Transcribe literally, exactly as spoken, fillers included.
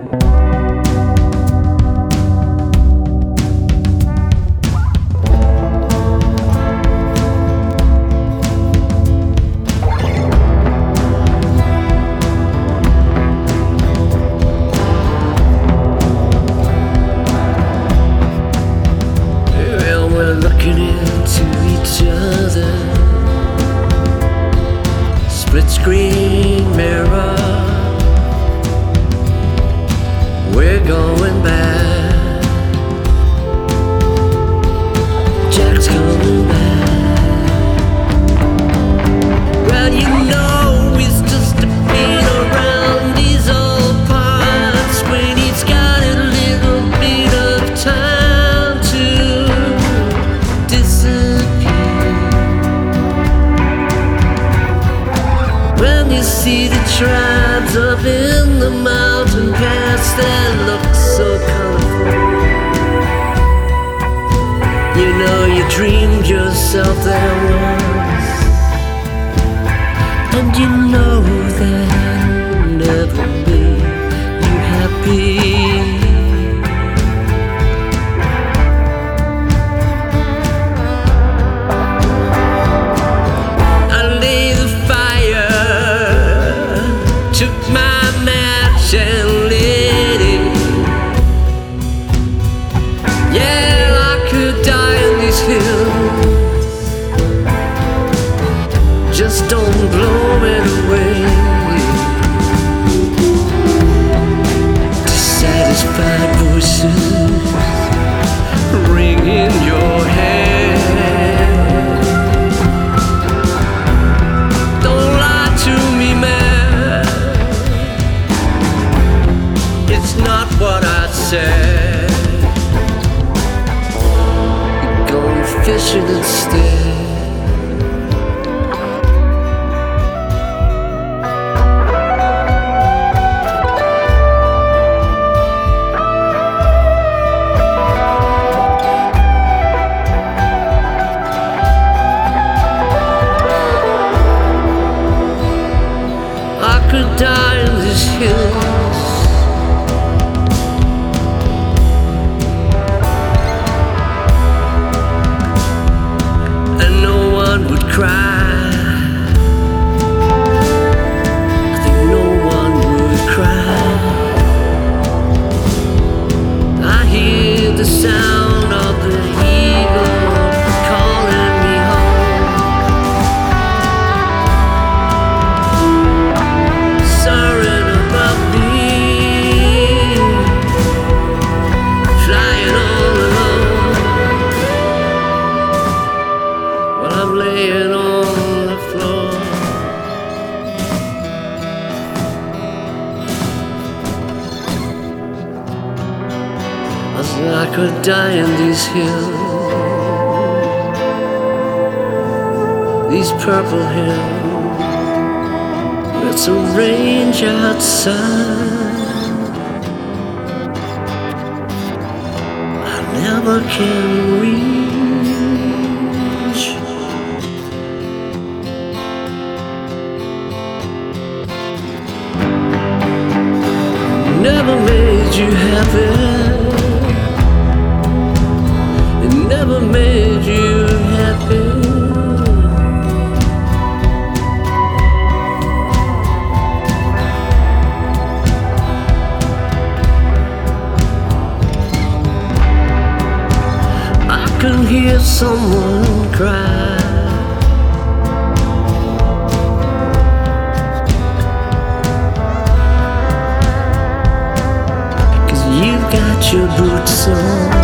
Split screen mirror, we're going back. Jack's coming back. Well, you know he's just a bit around these old parts when he's got a little bit of time to disappear. When you see the tribes up in the mountain pass that look so colorful, you know you dreamed yourself there once, and you know that never made you happy. And lit it. Yeah, I could die in these hills. Just don't blow it away. Dissatisfied voices ring in your head. Don't lie to me, man. It's not what I said. You're going fishing instead. I could die in these hills. Cry. I think no one would cry. I hear the sound of the eagle calling me home. Soaring above me, flying all alone. Well, I'm laying on the floor. I said I could die in these hills, these purple hills. It's a range outside I never can reach. Never made you happy. It never made you happy. I can hear someone cry. You've got your boots on.